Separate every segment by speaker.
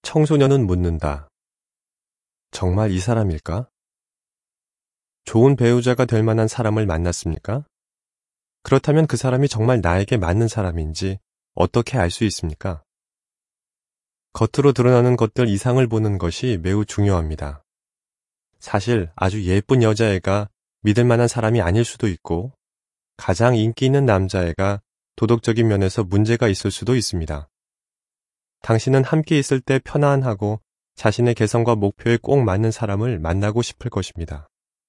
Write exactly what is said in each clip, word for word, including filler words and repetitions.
Speaker 1: 청소년은 묻는다. 정말 이 사람일까? 좋은 배우자가 될 만한 사람을 만났습니까? 그렇다면 그 사람이 정말 나에게 맞는 사람인지 어떻게 알 수 있습니까? 겉으로 드러나는 것들 이상을 보는 것이 매우 중요합니다. 사실 아주 예쁜 여자애가 믿을 만한 사람이 아닐 수도 있고 가장 인기 있는 남자애가 도덕적인 면에서 문제가 있을 수도 있습니다. 당신은 함께 있을 때 편안하고 자신의 개성과 목표에 꼭 맞는 사람을 만나고 싶을 것입니다.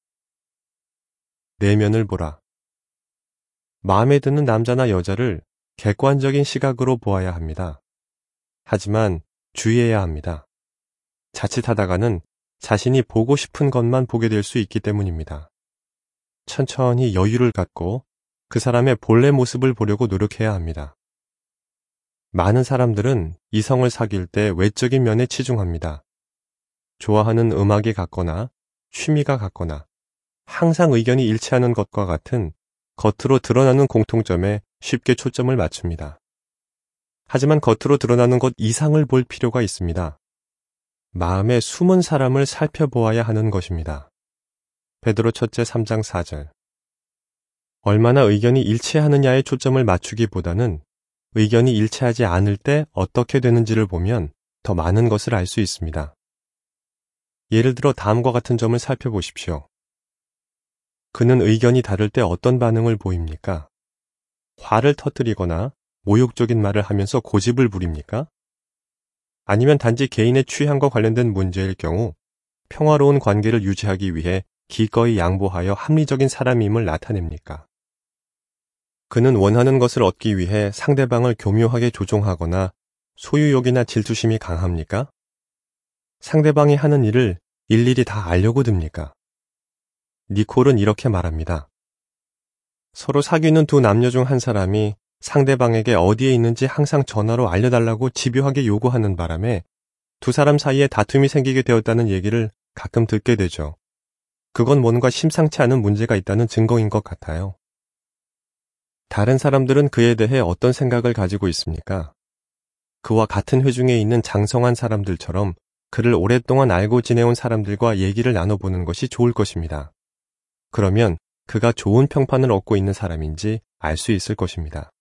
Speaker 1: 내면을 보라. 마음에 드는 남자나 여자를 객관적인 시각으로 보아야 합니다. 하지만 주의해야 합니다. 자칫하다가는 자신이 보고 싶은 것만 보게 될 수 있기 때문입니다. 천천히 여유를 갖고 그 사람의 본래 모습을 보려고 노력해야 합니다. 많은 사람들은 이성을 사귈 때 외적인 면에 치중합니다. 좋아하는 음악이 같거나 취미가 같거나 항상 의견이 일치하는 것과 같은 겉으로 드러나는 공통점에 쉽게 초점을 맞춥니다. 하지만 겉으로 드러나는 것 이상을 볼 필요가 있습니다. 마음의 숨은 사람을 살펴보아야 하는 것입니다. 베드로 첫째 삼 장 사 절. 얼마나 의견이 일치하느냐에 초점을 맞추기보다는 의견이 일치하지 않을 때 어떻게 되는지를 보면 더 많은 것을 알 수 있습니다. 예를 들어 다음과 같은 점을 살펴보십시오. 그는 의견이 다를 때 어떤 반응을 보입니까? 화를 터뜨리거나 모욕적인 말을 하면서 고집을 부립니까? 아니면 단지 개인의 취향과 관련된 문제일 경우 평화로운 관계를 유지하기 위해 기꺼이 양보하여 합리적인 사람임을 나타냅니까? 그는 원하는 것을 얻기 위해 상대방을 교묘하게 조종하거나 소유욕이나 질투심이 강합니까? 상대방이 하는 일을 일일이 다 알려고 듭니까? 니콜은 이렇게 말합니다. 서로 사귀는 두 남녀 중 한 사람이 상대방에게 어디에 있는지 항상 전화로 알려달라고 집요하게 요구하는 바람에 두 사람 사이에 다툼이 생기게 되었다는 얘기를 가끔 듣게 되죠. 그건 뭔가 심상치 않은 문제가 있다는 증거인 것 같아요. 다른 사람들은 그에 대해 어떤 생각을 가지고 있습니까? 그와 같은 회중에 있는 장성한 사람들처럼 그를 오랫동안 알고 지내온 사람들과 얘기를 나눠보는 것이 좋을 것입니다. 그러면 그가 좋은 평판을 얻고 있는 사람인지 알 수 있을 것입니다.